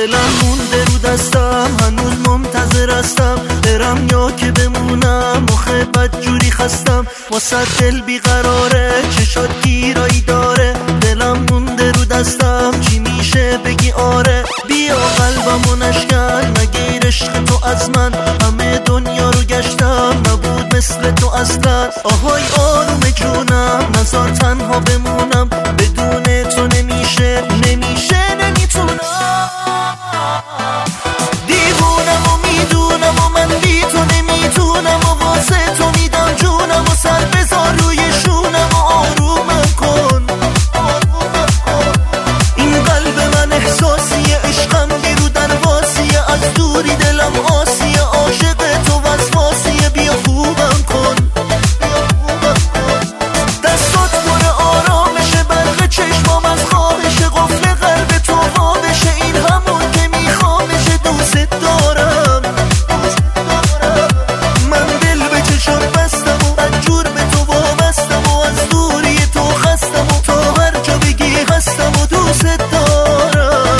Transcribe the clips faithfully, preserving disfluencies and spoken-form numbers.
دلم مونده رو دستم، هنوز منتظر هستم برم یا که بمونم. آخه بدجوری خستم واسه دل بیقراره، چشات گیرایی داره. دلم مونده رو دستم، چی میشه بگی آره؟ بیا قلبمو نشکن، نگیر عشق تو از من. همه دنیا رو گشتم، نبود مثل تو اصلا. آهای آروم جونم، نزار تنها بمونم. بدون تو نمیشه نمیشه نمیتونم. دیوونم و میدونم و من بی تو نمیتونم و واسه تو میدم جونم و سر بذار روی شونم و آرومم کن. این قلب من احساسیه، عشقم بیرو درواسیه. از دوری دلم آسیه، عاشق تو وسواسیه. بیا خوبم کن، دستات پر آرامشه، برق چشمام از خواهشه. قفل قلب تو وابشه، این همون که میخوامشه. دوست دارم من، دل به چشم بستم و بدجور به تو وابستم و از دوری تو خستم و تا هر جا بگی هستم و دوست دارم.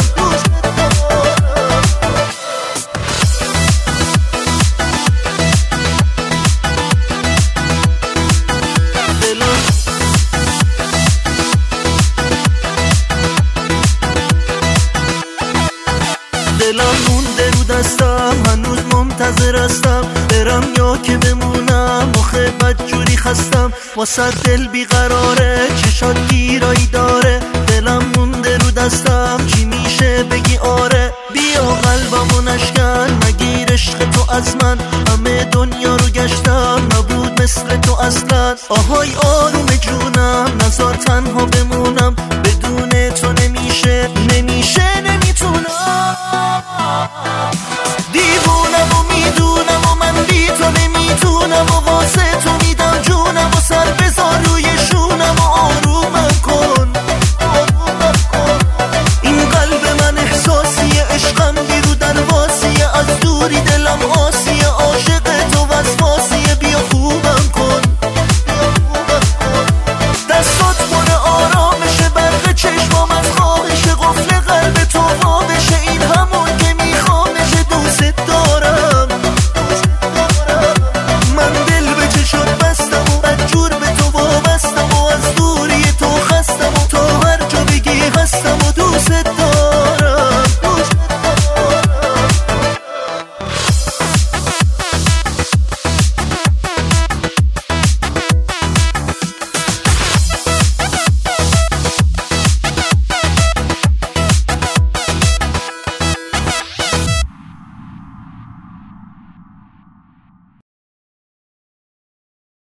دلم مونده رو دستم، هنوز منتظر هستم برم یا که بمونم. آخه بدجوری خستم واسه دل بیقراره، چشات گیرایی داره. دلم مونده رو دستم، چی میشه بگی آره؟ بیا قلبمو نشکن، نگیر عشق تو از من. همه دنیا رو گشتم، نبود مثل تو اصلا. آهای آروم جونم، نزار تنها بمونم.